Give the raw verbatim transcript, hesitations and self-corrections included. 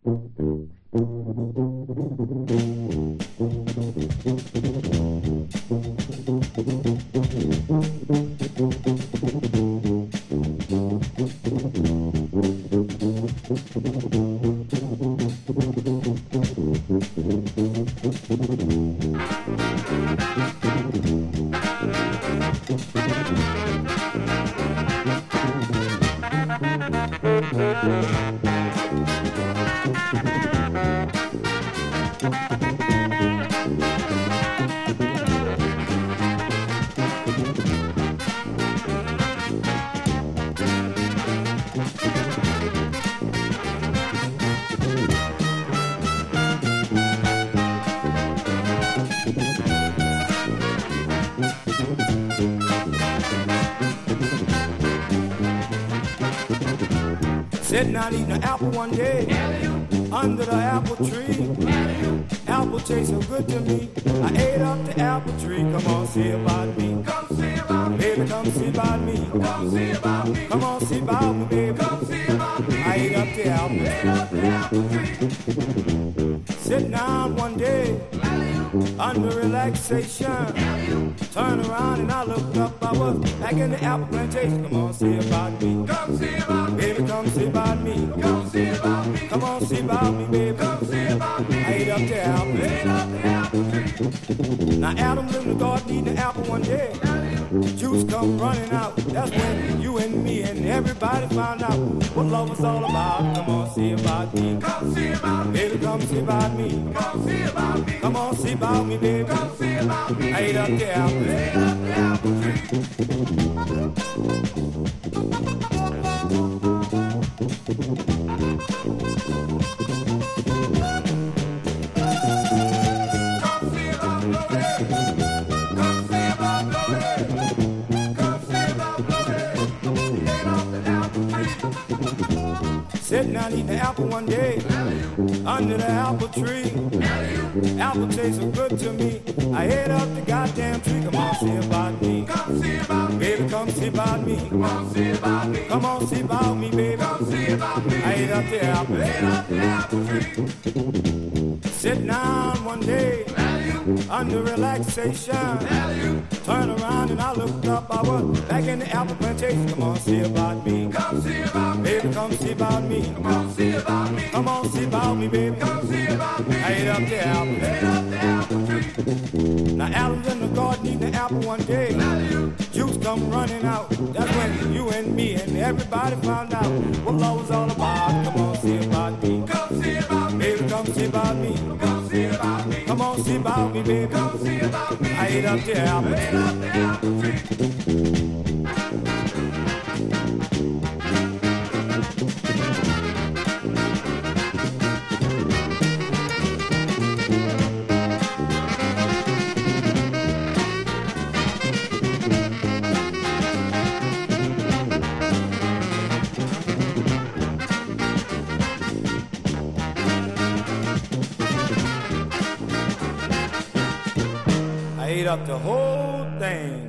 Sitting out eating an apple one day under the apple tree. Apple tastes so good to me. I ate up the apple tree. Come on, see about me. Come see about me. Baby, come see about me. Come see about me. Come on, see about me, baby. Come see about me. I ate up the apple. Ate up the apple tree. Sitting down one day under relaxation. Turn around and I looked up. I was back in the apple plantation. Come on, see about me. Come see about me. Baby, come see about me. Come see about me. Come on, see about me, baby. Come see about me. I ate up the apple. Ate up the apple tree. Now Adam lived in the garden eating the apple one day. The juice come running out. That's when you and me and everybody found out what love was all about. Come on, see about me. Come see about me. Baby, come see about me. Come see about me. Come on, see about me, baby. Come see about me. I ate up the apple. Ate up the apple tree. Sitting down eating the apple one day under the apple tree. Apple tastes so good to me. I ate up the goddamn tree. Come on, see about me. Come see about me. Baby, come see about me. Come see about me. Come on, see about me, baby. Come see about me. I ate up the apple. Ate up the apple tree. Sitting down one day under relaxation. Turn around and I looked up. I was back in the apple plantation. Come on, see about me. Come see about me. Baby, come see about me. Come see about me. Come on, see about me, baby. Come see about me. I ate up the apple. Ate up the apple tree. Now Adam's in the garden eating the apple one day. Juice come running out. That's when you and me and everybody found out what love was all about. Come on, see about me. Come see about me. Baby, come see about me. Come see about me. Come on, see about me, baby. Come see about me. I ate up the apple. Ate up the apple tree. I ate up the whole thing.